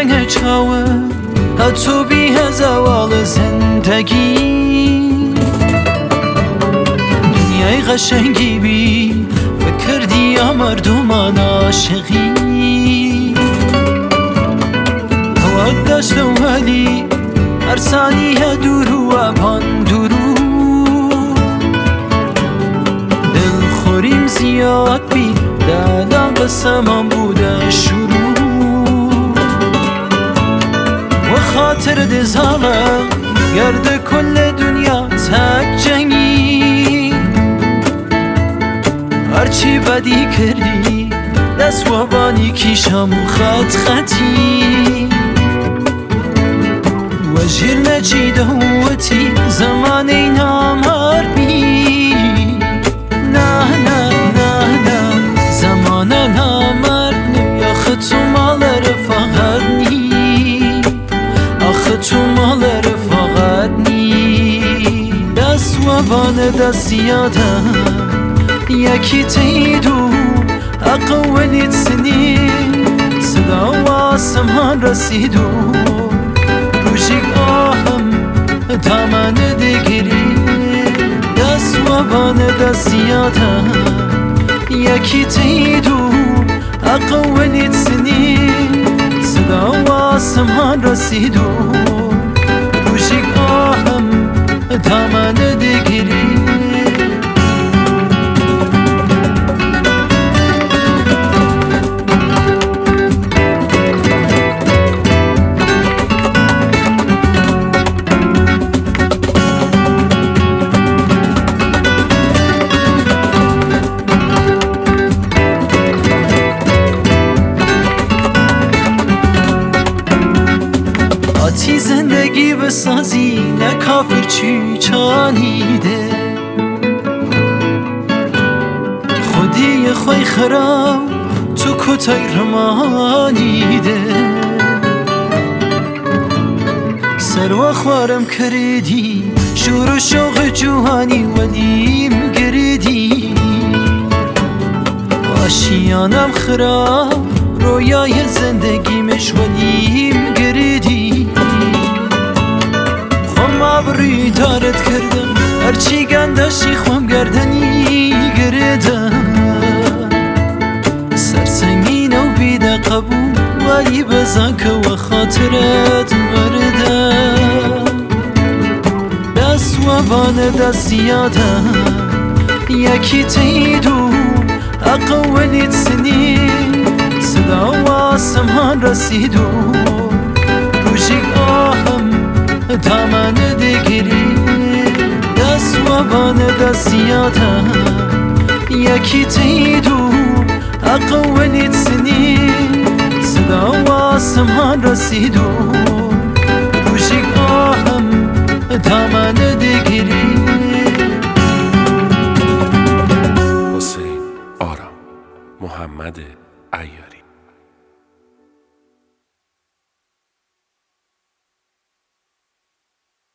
رنگ چاوه هتو بی زوال زندگی دنیای قشنگی بی فکردی یا مردمان عاشقی هوا داشتم ولی هر ثانیه دور و پان درو دلخوریم زیاد بی دادم قسمم بوده شروع و خاطر دزالم گرد کل دنیا تک جنگی هرچی بدی کردی دست و بانی کیشم خط خطی و جیر نجیده هوتی زمانی نامار بی نه نه نه نه زمان نامرد نی آخه تو مال رفاقت نی آخه تو مال رفاقت نی دست و بان دست یادم یکی تیدو اقولیت سنین صدا و آسمان رسیدو روشی آهم دامن دیگری دست و بان دست یادم یکی تیدو اقولیت سنین صدا و آسمان رسیدو روشی آهم دامن دیگری آتی زندگی بسازی نه کافر چی چانیده خودی خوی خراب تو کتای رمانیده سر و خوارم کردی شور و شوق جوانی ولیم گردی آشیانم خراب رویای زندگیمش ولیم گردی بری دارت کردم هرچی گندشی خوام گردنی گردم سرسنگین و بیده قبول ولی بزن که و خاطرت مردم دست و بان دست یادم یکی تیدو اقولیت سنین صدا و آسمان رسیدو روشی آهم دامن دیگری دست و بان دست یادم یکی تیدو اقولیت سنین صدا و آسمان رسیدو روشی آهم دامن دیگری حسین آرام محمد